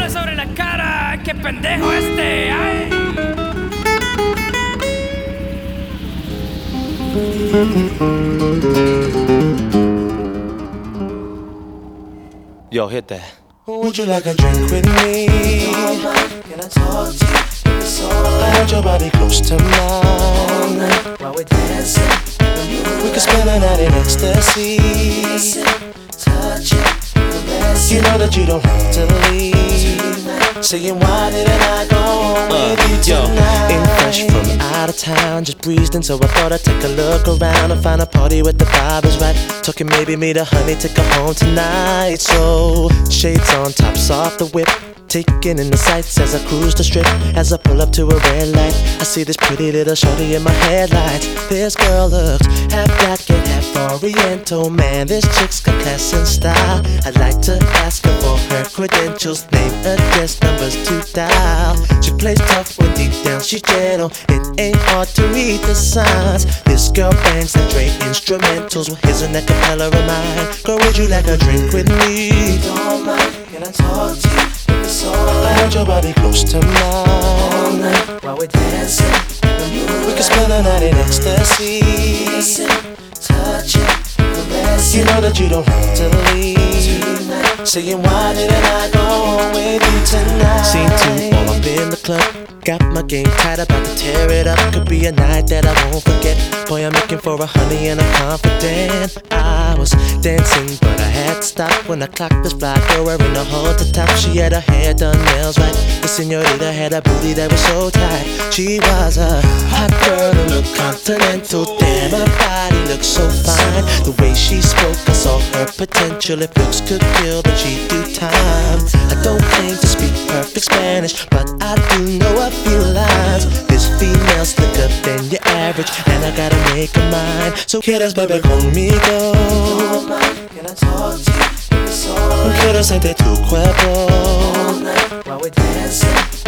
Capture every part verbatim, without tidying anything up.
doble sobre la cara. ¡Qué pendejo este! ¡Ay! Yo, hit that. Would you like a drink with me? Can I talk to you? It's alright. I want your body close to mine. All night while we're dancing. We can spend the night in ecstasy. Kissing, touching, caressing. You know that you don't have to leave. Saying why didn't I go home uh, with you tonight? Ain't fresh from out of town, just breezed in, so I thought I'd take a look around and find a party with the vibe is right. Talking maybe meet a honey, take her home tonight. So shades on, tops off the whip, taking in the sights as I cruise the strip. As I pull up to a red light, I see this pretty little shorty in my headlights. This girl looks half black and half oriental. Man, this chick's got class and style. I'd like to ask her for her credentials, name, address, numbers to dial. She plays tough when deep down she's gentle. It ain't hard to read the signs. This girl bangs the Dre instrumentals. Well, here's an acapella of mine. Girl, would you like a drink with me? Don't mind, can I talk to you? I want your body close to mine. All night while we're dancing. We can spend the night in ecstasy. Kissing, touching, caressing. You know that you don't have to leave tonight. Saying why didn't I go home with you tonight? Scene two, all up in the club. Got my game tight, about to tear it up. Could be a night that I won't forget. Boy, I'm looking for a honey and I'm confident. I was dancing, but I had to stop when I clocked this fly girl wearing a halter top. She had her hair done, nails right. The señorita had a booty that was so tight. She was a hot girl who looked continental. Damn, her body looked so fine. The way she spoke, I saw her potential. If looks could kill, then she'd do time. I don't claim to speak perfect Spanish, but I do know a few lines. This female's slicker than your average, and I gotta make her mine. So quieres beber conmigo? Can I talk to you? Quiero sentir tu cuerpo. All night while we're dancing.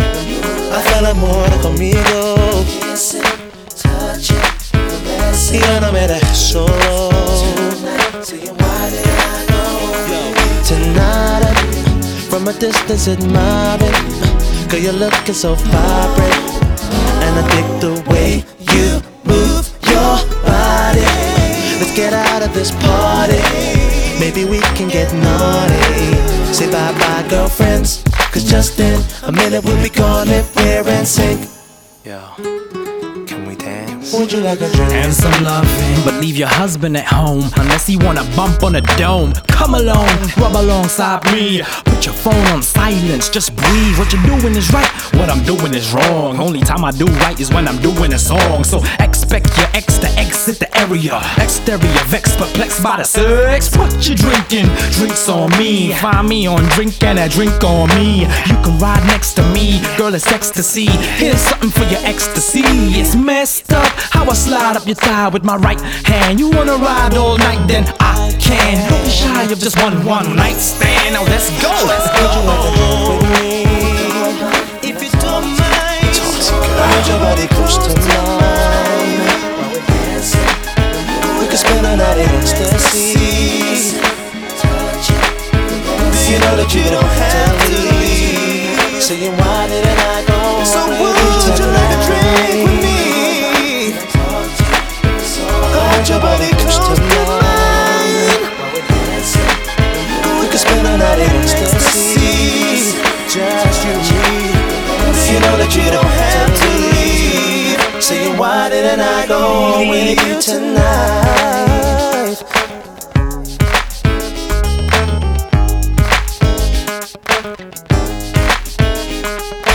Haz el amor conmigo. Kissing, touching, caressing. Y ya no me dejes solo. Tonight, saying why did I go? Tonight, from a distance admiring. Girl, you're looking so vibrant, and I dig the way you move your body. Let's get out of this party. Maybe we can get naughty. Say bye-bye, girlfriends, cause just in a minute we'll be gone if we're in sync. Yo, can we dance? Would you like a drink? And some loving, but leave your husband at home unless he wanna bump on a dome. Come along, rub alongside me. Put your phone on silence, just breathe. What you're doing is right, what I'm doing is wrong. Only time I do right is when I'm doing a song. So expect your ex to exit the area. Exterior vexed, perplexed by the sex. What you drinking? Drinks on me. Find me on drink and a drink on me. You can ride next to me, girl, it's ecstasy. Here's something for your ecstasy. It's messed up how I slide up your thigh with my right hand. You wanna ride all night, then I can. Don't be shy of just one one night stand. Now let's go. Let's go. Would you like a drink with me? If you don't mind, I want your body close to mine. While we're dancing, we can spend the night in ecstasy. You know that you don't have to leave. Saying why didn't I go? So would you like a drink with me? I want your body close to mine. While we're dancing, we can spend the night in ecstasy. Just you and me. You know that you don't have to leave. Saying why didn't I go with you tonight?